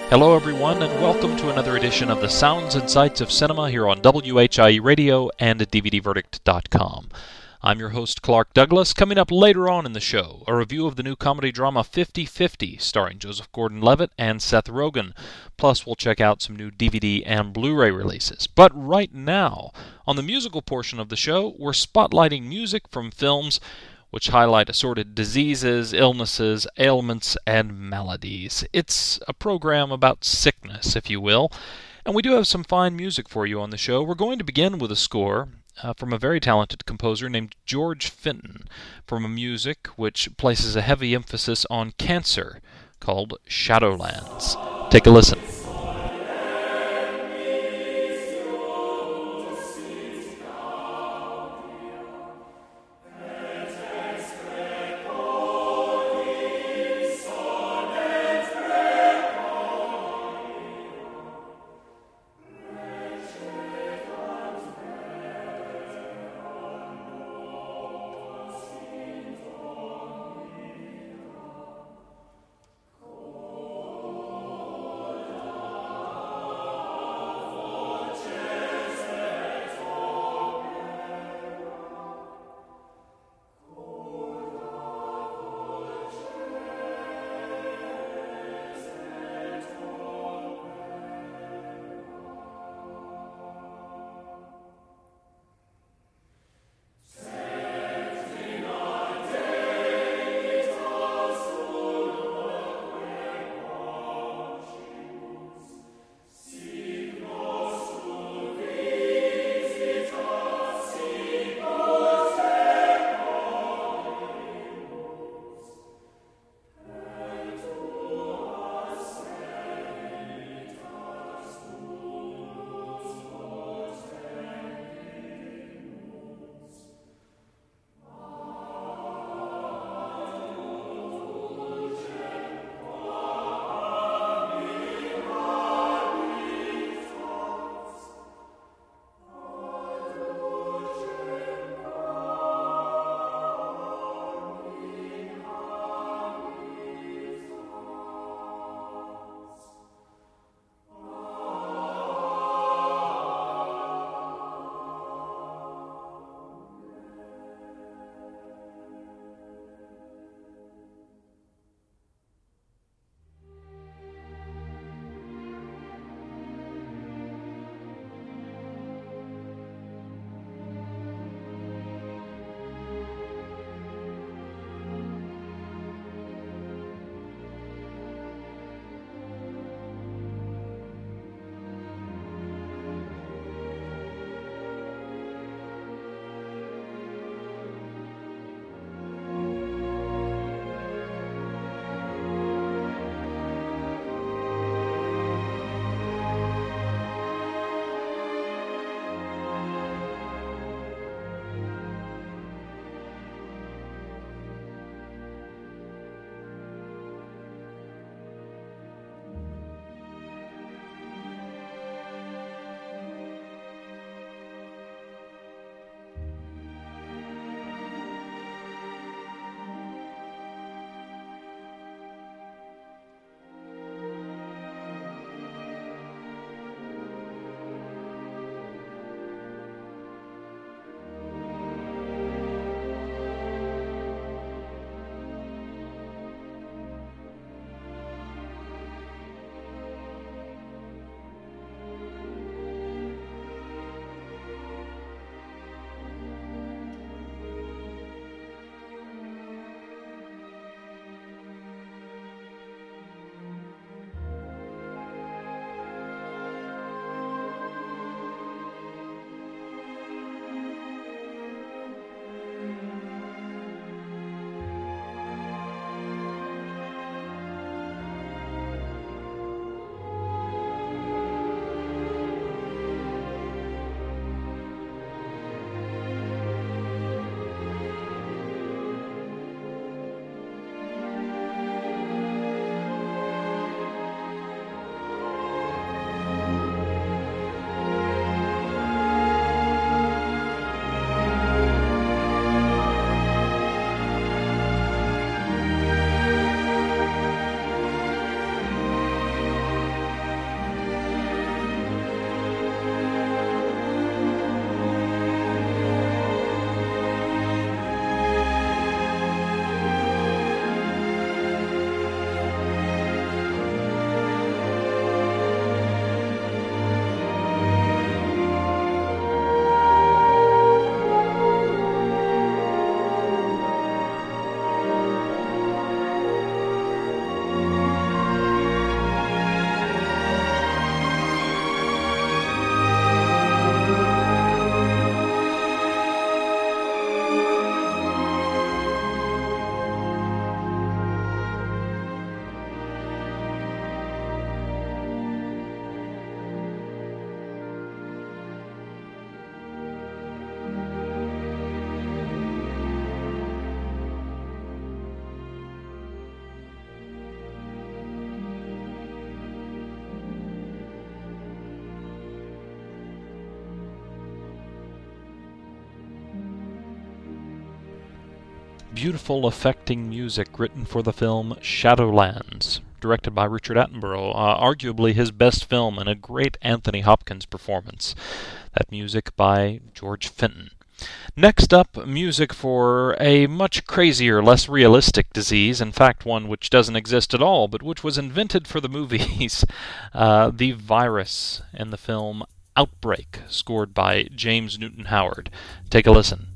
Hello, everyone, and welcome to another edition of the Sounds and Sights of Cinema here on WHIE Radio and at DVDVerdict.com. I'm your host, Clark Douglas. Coming up later on in the show, a review of the new comedy drama 50/50, starring Joseph Gordon-Levitt and Seth Rogen. Plus, we'll check out some new DVD and Blu-ray releases. But right now, on the musical portion of the show, we're spotlighting music from films which highlight assorted diseases, illnesses, ailments, and maladies. It's a program about sickness, if you will, and we do have some fine music for you on the show. We're going to begin with a score from a very talented composer named George Fenton, from a music which places a heavy emphasis on cancer, called Shadowlands. Take a listen. beautiful, affecting music written for the film Shadowlands, directed by Richard Attenborough, arguably his best film, and a great Anthony Hopkins performance. That music by George Fenton. Next up, music for a much crazier, less realistic disease, in fact one which doesn't exist at all, but which was invented for the movies, the virus in the film Outbreak, scored by James Newton Howard. Take a listen.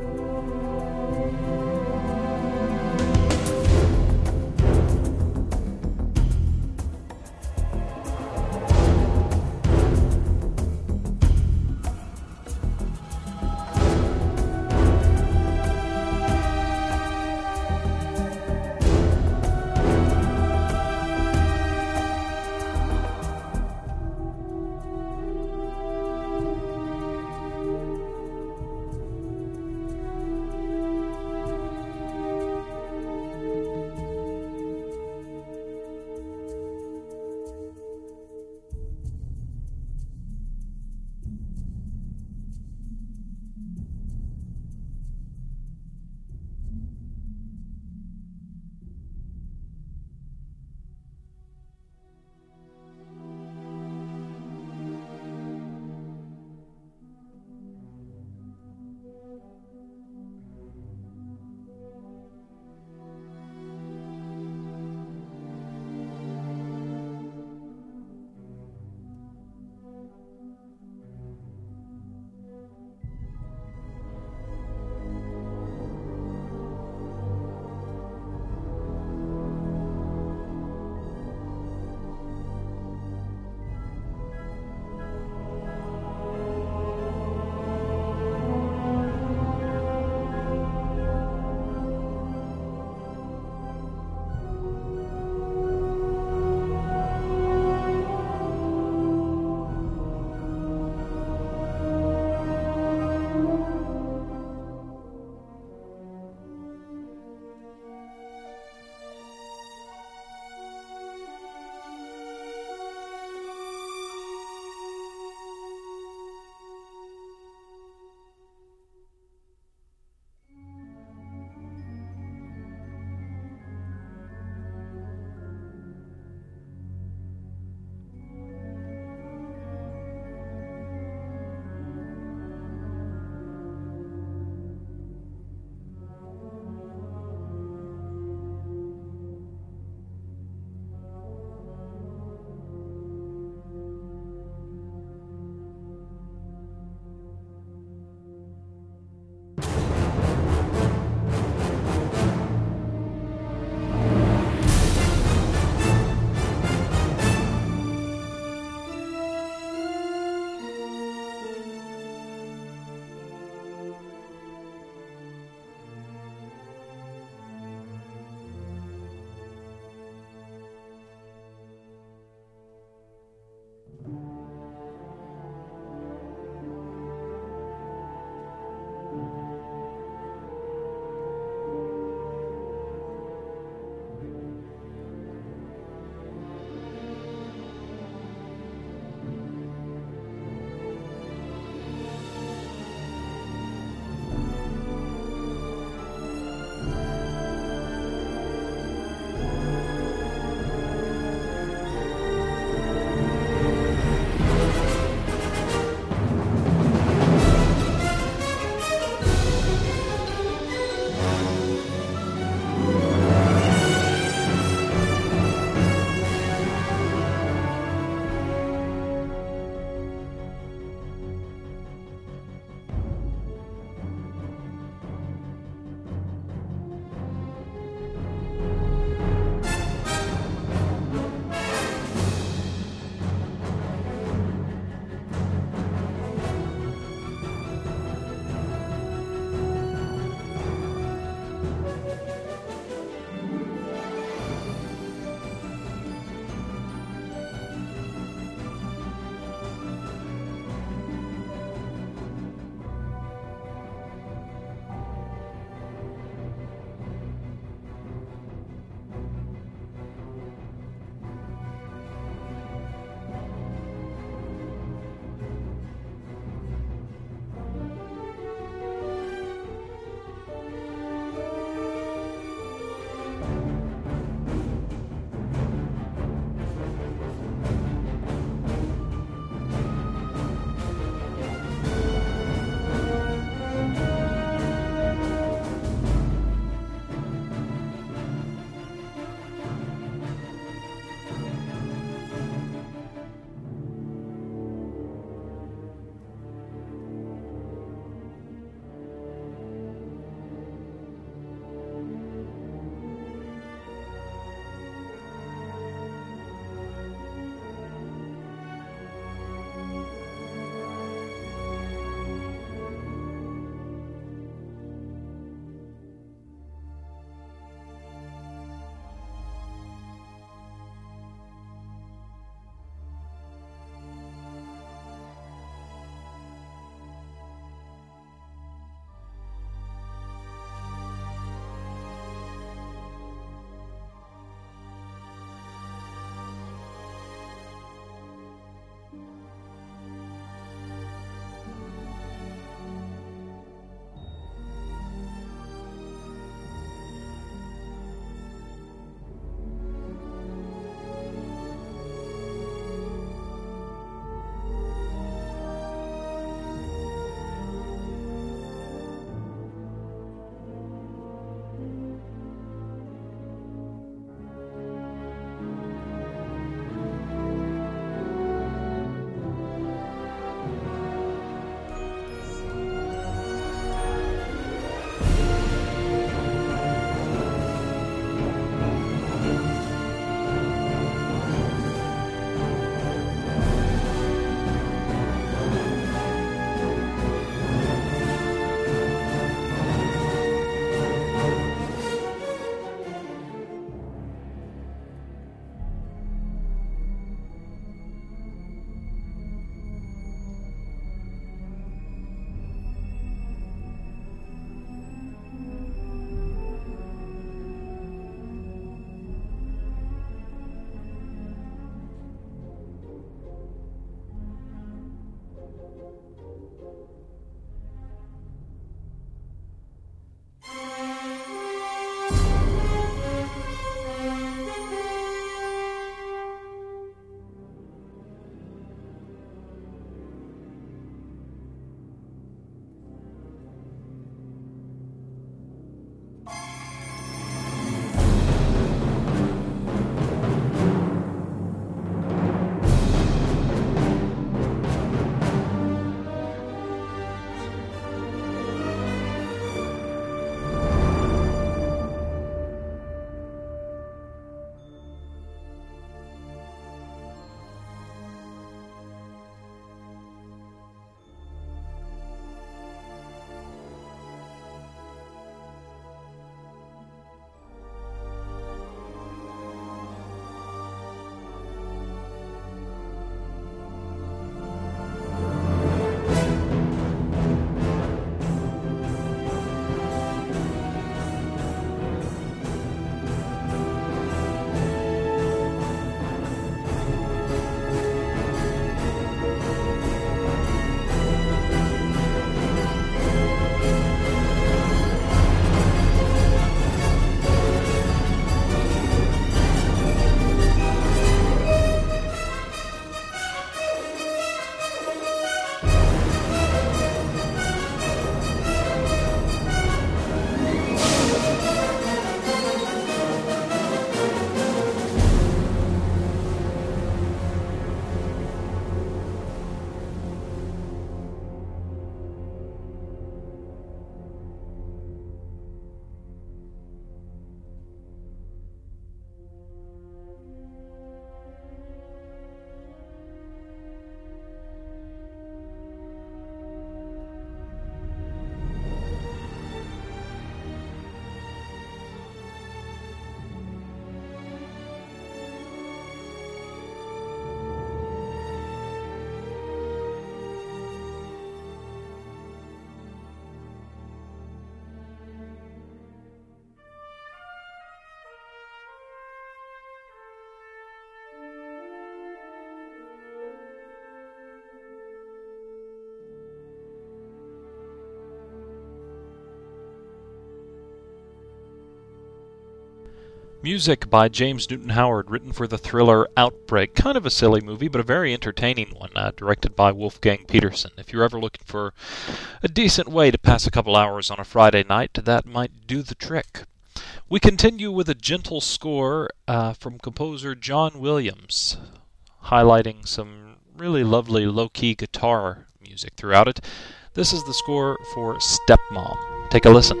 Music by James Newton Howard, written for the thriller Outbreak. Kind of a silly movie, but a very entertaining one, directed by Wolfgang Peterson. If you're ever looking for a decent way to pass a couple hours on a Friday night, that might do the trick. We continue with a gentle score from composer John Williams, highlighting some really lovely low-key guitar music throughout it. This is the score for Stepmom. Take a listen.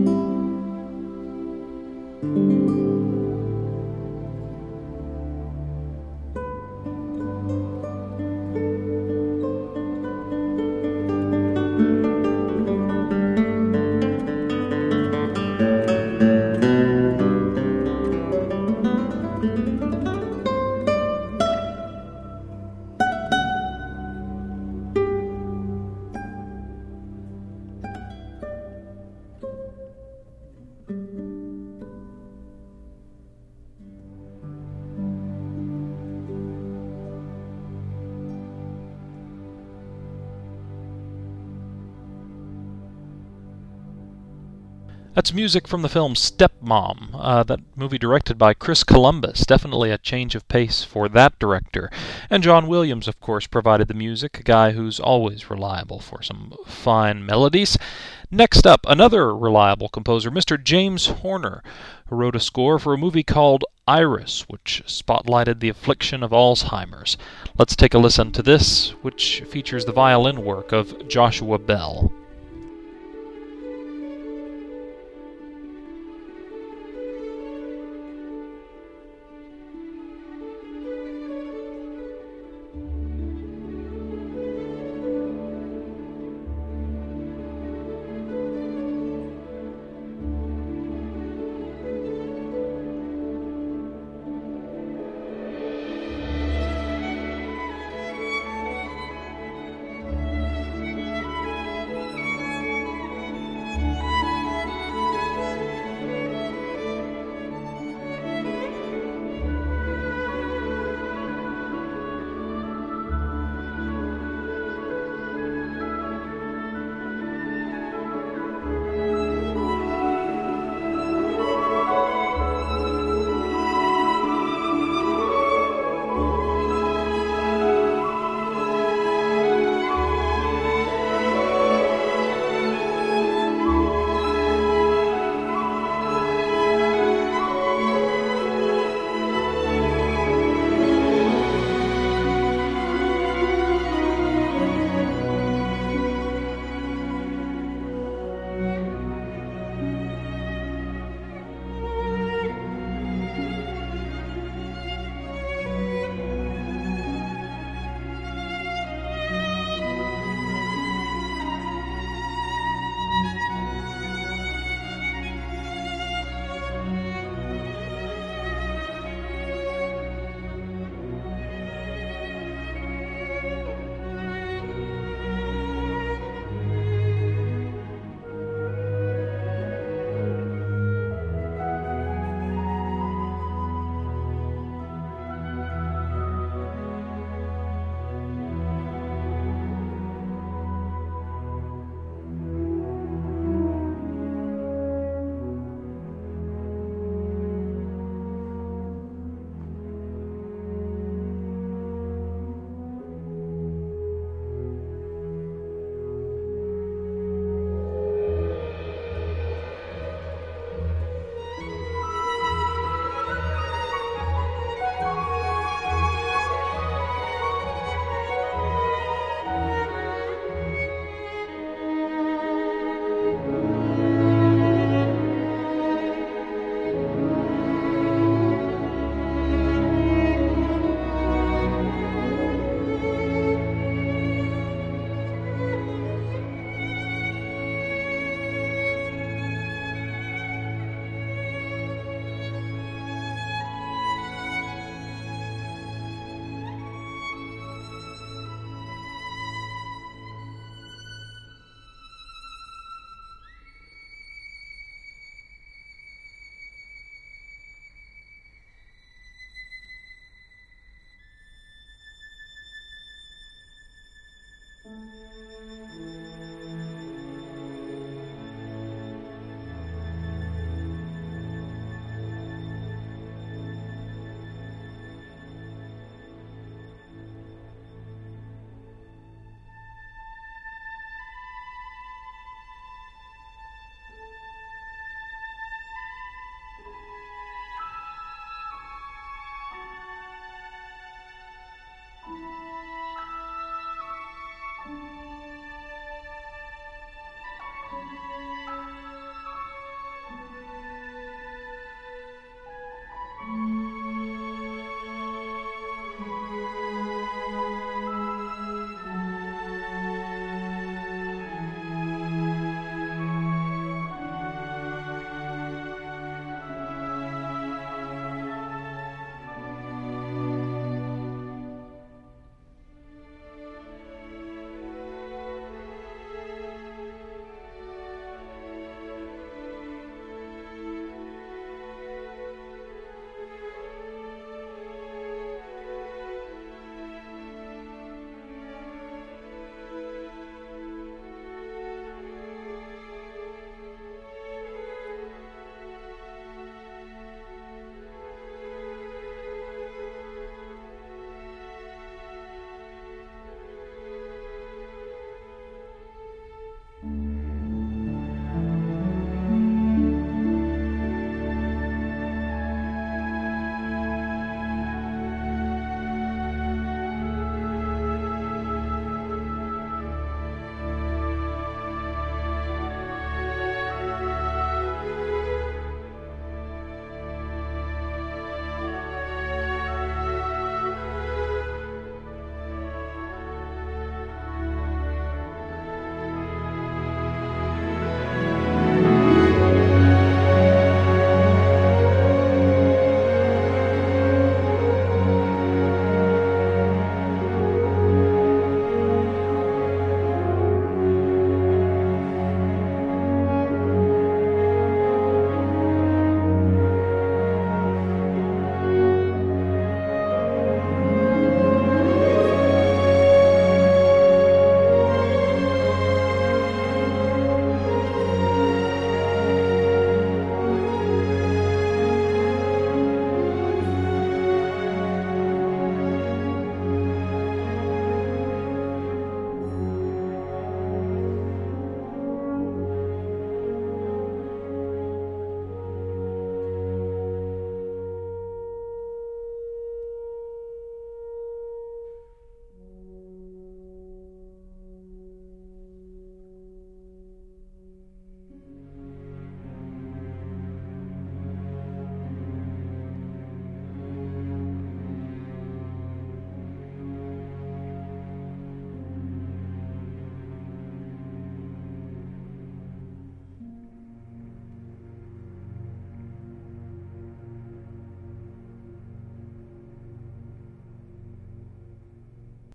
That's music from the film Stepmom, that movie directed by Chris Columbus. Definitely a change of pace for that director. And John Williams, of course, provided the music, a guy who's always reliable for some fine melodies. Next up, another reliable composer, Mr. James Horner, who wrote a score for a movie called Iris, which spotlighted the affliction of Alzheimer's. Let's take a listen to this, which features the violin work of Joshua Bell.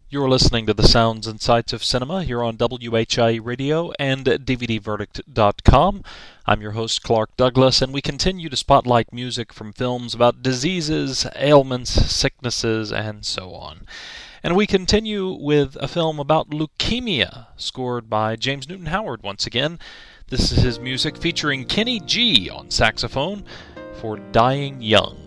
You're listening to the Sounds and Sights of Cinema here on WHIE Radio and DVDverdict.com. I'm your host, Clark Douglas, and we continue to spotlight music from films about diseases, ailments, sicknesses, and so on. And we continue with a film about leukemia, scored by James Newton Howard once again. This is his music featuring Kenny G on saxophone for Dying Young.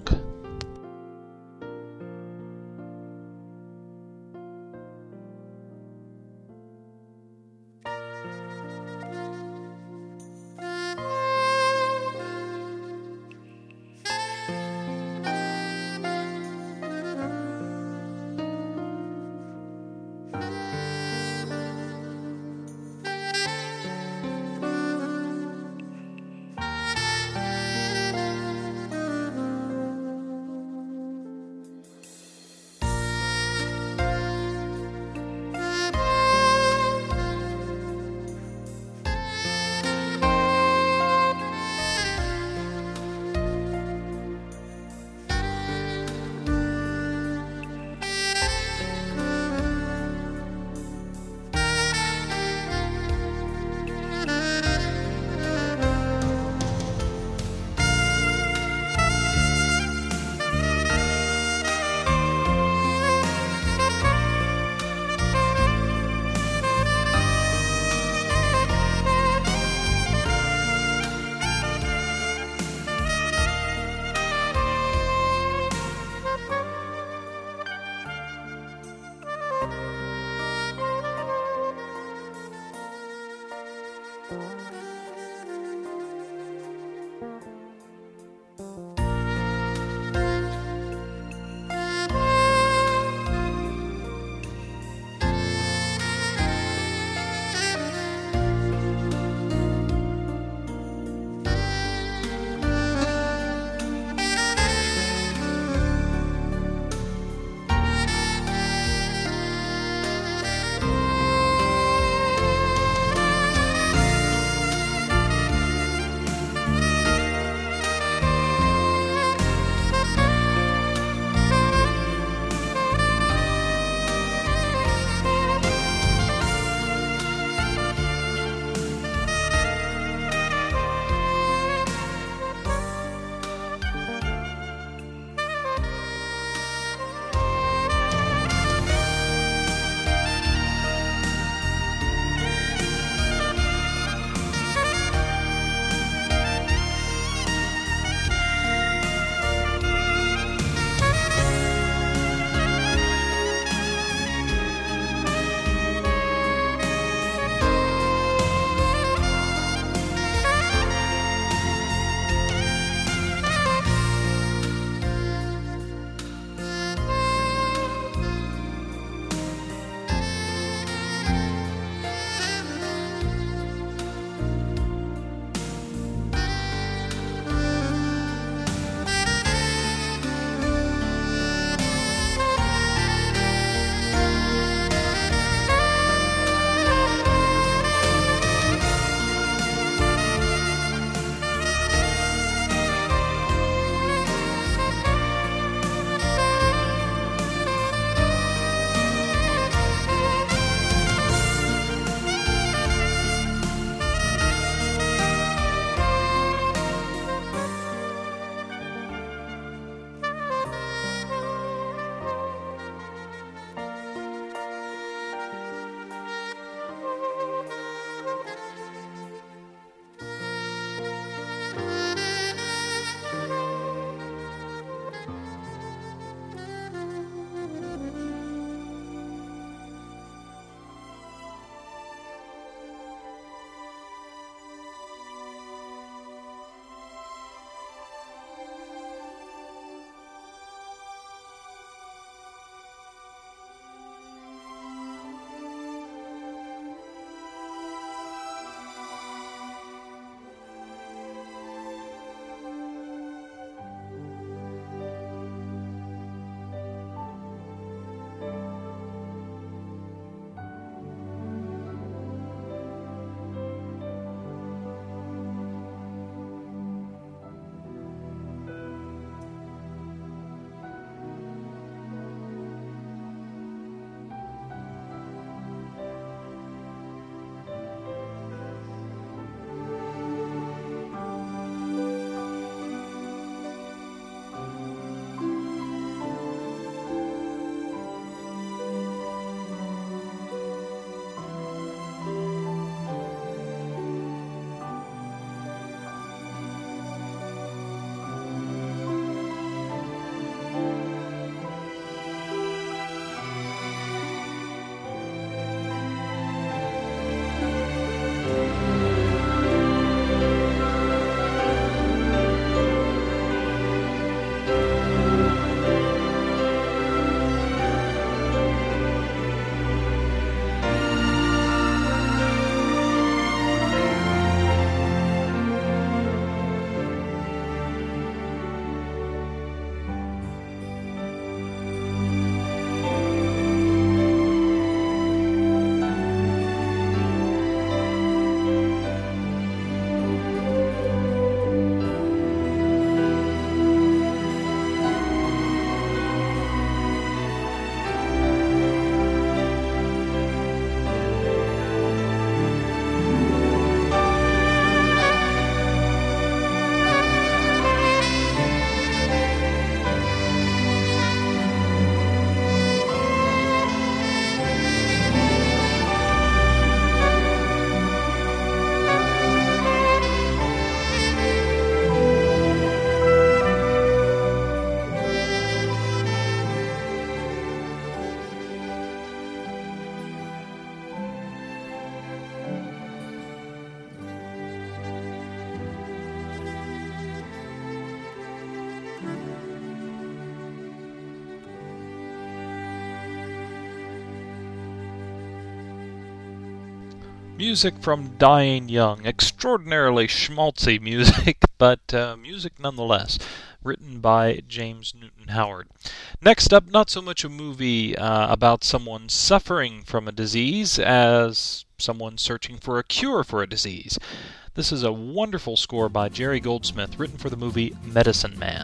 Music from Dying Young. Extraordinarily schmaltzy music, but music nonetheless. Written by James Newton Howard. Next up, not so much a movie about someone suffering from a disease as someone searching for a cure for a disease. This is a wonderful score by Jerry Goldsmith, written for the movie Medicine Man.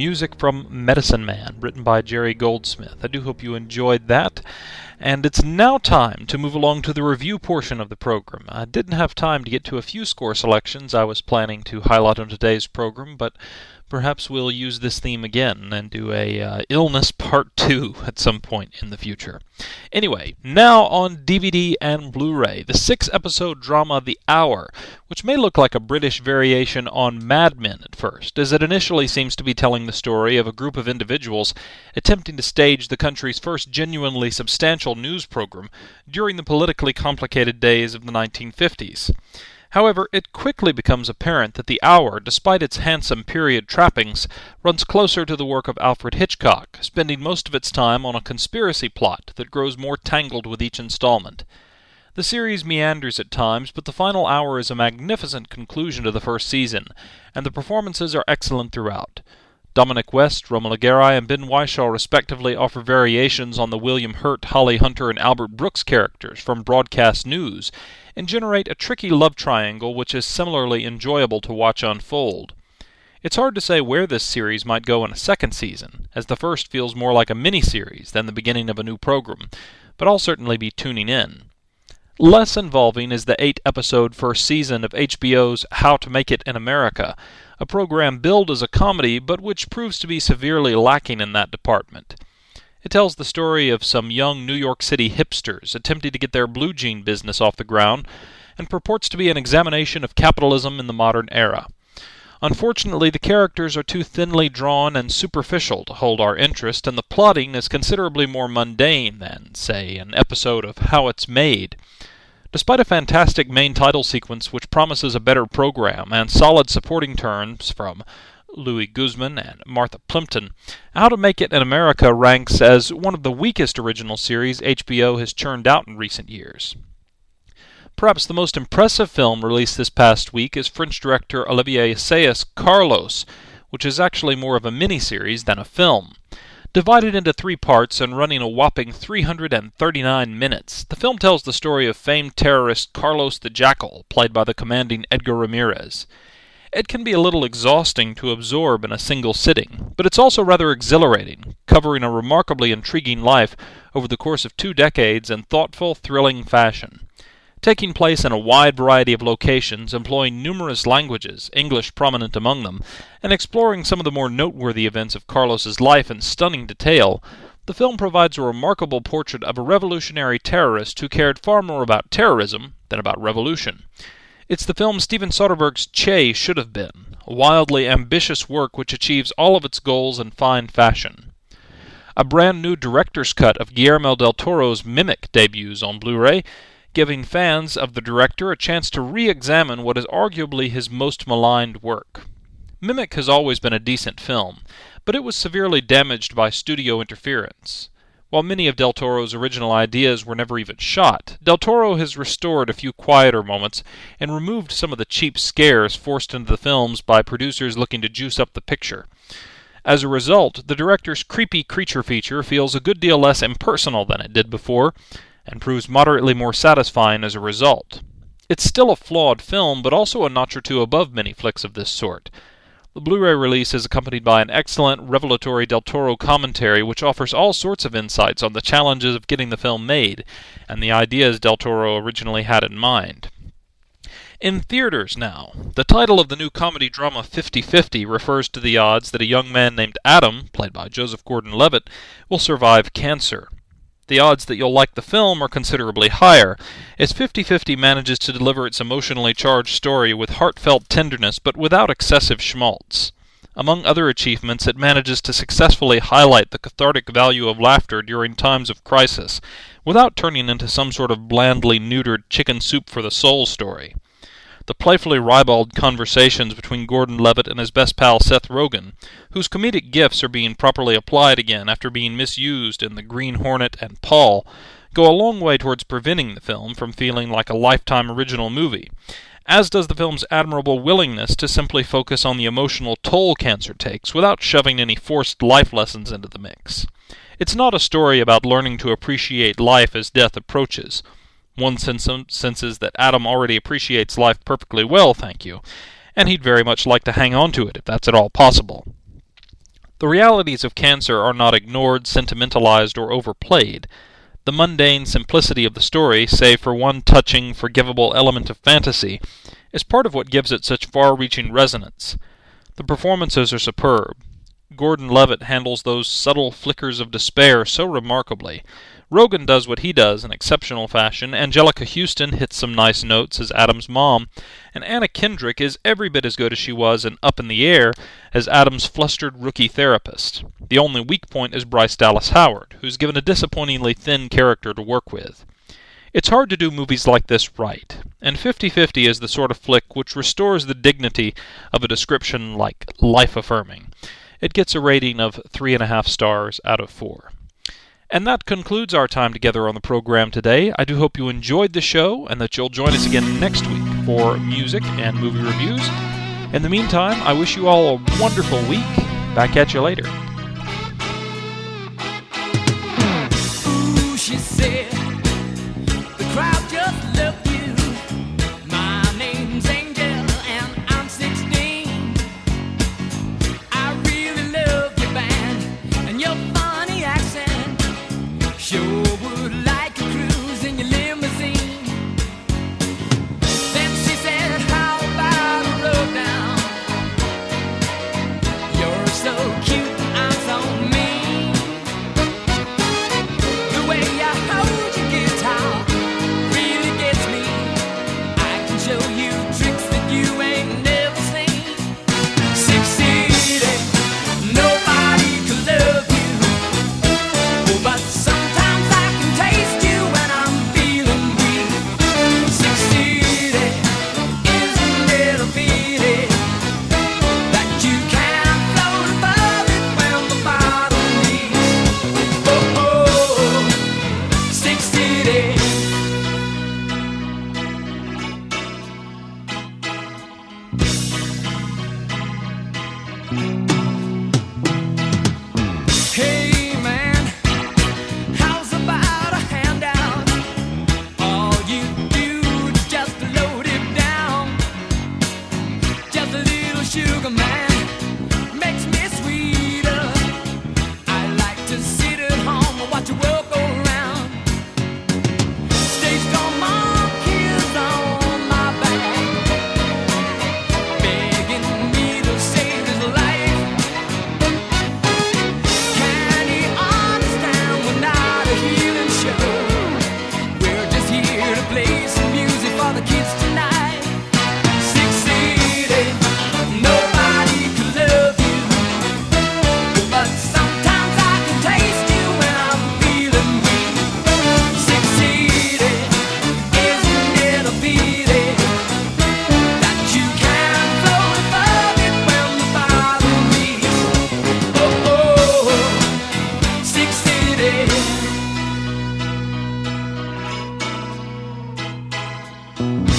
music from Medicine Man, written by Jerry Goldsmith. I do hope you enjoyed that. And it's now time to move along to the review portion of the program. I didn't have time to get to a few score selections I was planning to highlight on today's program, but perhaps we'll use this theme again and do a Illness Part 2 at some point in the future. Anyway, now on DVD and Blu-ray, the 6-episode drama The Hour, which may look like a British variation on Mad Men at first, as it initially seems to be telling the story of a group of individuals attempting to stage the country's first genuinely substantial news program during the politically complicated days of the 1950s. However, it quickly becomes apparent that The Hour, despite its handsome period trappings, runs closer to the work of Alfred Hitchcock, spending most of its time on a conspiracy plot that grows more tangled with each installment. The series meanders at times, but the final hour is a magnificent conclusion to the first season, and the performances are excellent throughout. Dominic West, Romola Garai, and Ben Whishaw respectively offer variations on the William Hurt, Holly Hunter, and Albert Brooks characters from broadcast news, and generate a tricky love triangle which is similarly enjoyable to watch unfold. It's hard to say where this series might go in a second season, as the first feels more like a mini-series than the beginning of a new program, but I'll certainly be tuning in. Less involving is the 8-episode first season of HBO's How to Make It in America, a program billed as a comedy but which proves to be severely lacking in that department. It tells the story of some young New York City hipsters attempting to get their blue jean business off the ground, and purports to be an examination of capitalism in the modern era. Unfortunately, the characters are too thinly drawn and superficial to hold our interest, and the plotting is considerably more mundane than, say, an episode of How It's Made. Despite a fantastic main title sequence which promises a better program and solid supporting turns from Louis Guzman and Martha Plimpton, How to Make It in America ranks as one of the weakest original series HBO has churned out in recent years. Perhaps the most impressive film released this past week is French director Olivier Assayas' Carlos, which is actually more of a miniseries than a film. Divided into 3 parts and running a whopping 339 minutes, the film tells the story of famed terrorist Carlos the Jackal, played by the commanding Edgar Ramirez. It can be a little exhausting to absorb in a single sitting, but it's also rather exhilarating, covering a remarkably intriguing life over the course of 2 decades in thoughtful, thrilling fashion. Taking place in a wide variety of locations, employing numerous languages, English prominent among them, and exploring some of the more noteworthy events of Carlos's life in stunning detail, the film provides a remarkable portrait of a revolutionary terrorist who cared far more about terrorism than about revolution. It's the film Steven Soderbergh's Che should have been, a wildly ambitious work which achieves all of its goals in fine fashion. A brand new director's cut of Guillermo del Toro's Mimic debuts on Blu-ray, giving fans of the director a chance to re-examine what is arguably his most maligned work. Mimic has always been a decent film, but it was severely damaged by studio interference. While many of Del Toro's original ideas were never even shot, Del Toro has restored a few quieter moments and removed some of the cheap scares forced into the films by producers looking to juice up the picture. As a result, the director's creepy creature feature feels a good deal less impersonal than it did before, and proves moderately more satisfying as a result. It's still a flawed film, but also a notch or two above many flicks of this sort. The Blu-ray release is accompanied by an excellent, revelatory Del Toro commentary which offers all sorts of insights on the challenges of getting the film made, and the ideas Del Toro originally had in mind. In theaters now, the title of the new comedy-drama 50-50 refers to the odds that a young man named Adam, played by Joseph Gordon-Levitt, will survive cancer. The odds that you'll like the film are considerably higher, as 50-50 manages to deliver its emotionally charged story with heartfelt tenderness but without excessive schmaltz. Among other achievements, it manages to successfully highlight the cathartic value of laughter during times of crisis, without turning into some sort of blandly neutered chicken soup for the soul story. The playfully ribald conversations between Gordon-Levitt and his best pal Seth Rogen, whose comedic gifts are being properly applied again after being misused in The Green Hornet and Paul, go a long way towards preventing the film from feeling like a Lifetime original movie, as does the film's admirable willingness to simply focus on the emotional toll cancer takes without shoving any forced life lessons into the mix. It's not a story about learning to appreciate life as death approaches. One senses that Adam already appreciates life perfectly well, thank you, and he'd very much like to hang on to it if that's at all possible. The realities of cancer are not ignored, sentimentalized, or overplayed. The mundane simplicity of the story, save for one touching, forgivable element of fantasy, is part of what gives it such far-reaching resonance. The performances are superb. Gordon Levitt handles those subtle flickers of despair so remarkably. Rogen does what he does in exceptional fashion, Angelica Houston hits some nice notes as Adam's mom, and Anna Kendrick is every bit as good as she was in Up in the Air as Adam's flustered rookie therapist. The only weak point is Bryce Dallas Howard, who's given a disappointingly thin character to work with. It's hard to do movies like this right, and 50-50 is the sort of flick which restores the dignity of a description like life-affirming. It gets a rating of 3.5 stars out of 4. And that concludes our time together on the program today. I do hope you enjoyed the show and that you'll join us again next week for music and movie reviews. In the meantime, I wish you all a wonderful week. Back at you later. Ooh, she said, the crowd just loved you. My name's Angel and I'm 16. I really love your band and your funny accent. Sure would like a cruise in your limousine. Then she said, how about a rub down? You're so cute and I'm so mean. The way you hold your guitar really gets me. I can show you tricks that you ain't never seen. Succeeded, nobody could love you, but sometimes I can taste you when I'm feeling weak. Succeeded, isn't it a pity that you can't float above it when the bottom leaks? Oh, succeeded. Hey man, how's about a handout? All you do is just load it down. Just a little sugar man makes me sweeter. I like to sit at home and watch the world go round. Stay strong, mom, kids on my back, begging me to save his life. Can he understand we're not a healing show? We're just here to play some music for the kids tonight. Succeeded, nobody could love you, but sometimes I can taste you when I'm feeling weak. Succeeded, isn't it a pity that you can't float above it when the bottom leaks? Oh, succeeded.